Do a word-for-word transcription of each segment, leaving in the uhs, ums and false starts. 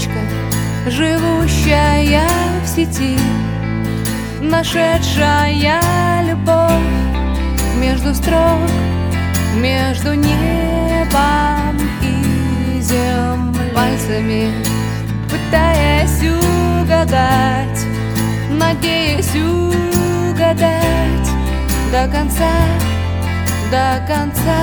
Девочка, живущая в сети, нашедшая любовь между строк, между небом и землей, пальцами пытаясь угадать, надеясь угадать до конца, до конца.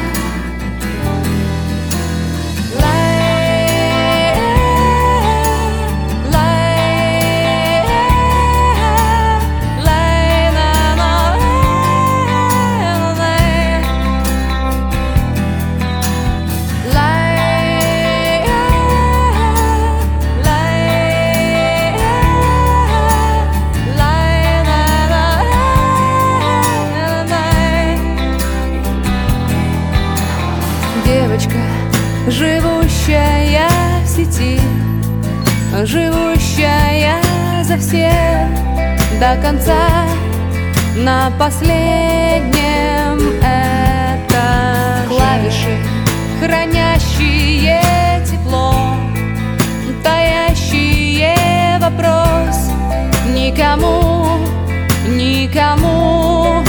Девочка, живущая в сети, живущая за всех до конца, на последнем это клавиши, хранящие тепло, таящие вопрос никому, никому.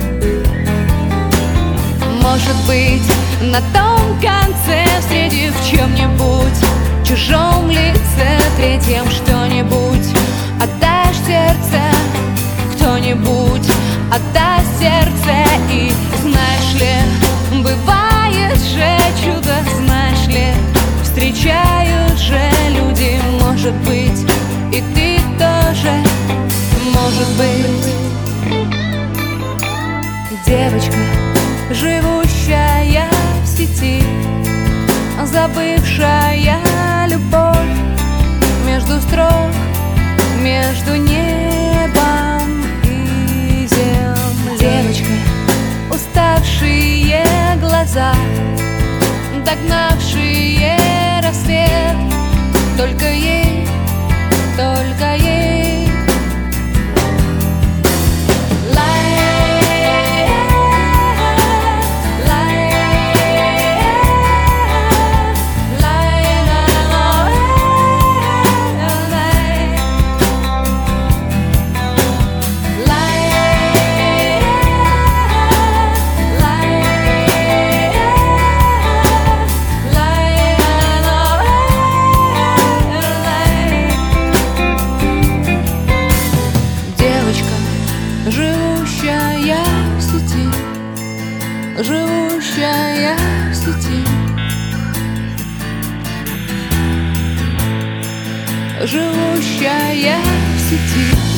Может быть, на том конце, встретив в чем-нибудь чужом лице, третьем что-нибудь, отдашь сердце, кто-нибудь отдаст сердце. И знаешь ли, бывает же чудо, знаешь ли, встречают же люди. Может быть, и ты тоже, может быть. Девочка, живущая в сети, забывшая любовь между строк, между небом и землей. Девочка, уставшие глаза, догнавшие рассвет, только ей, только ей. Живущая в сети, живущая в сети, живущая в сети.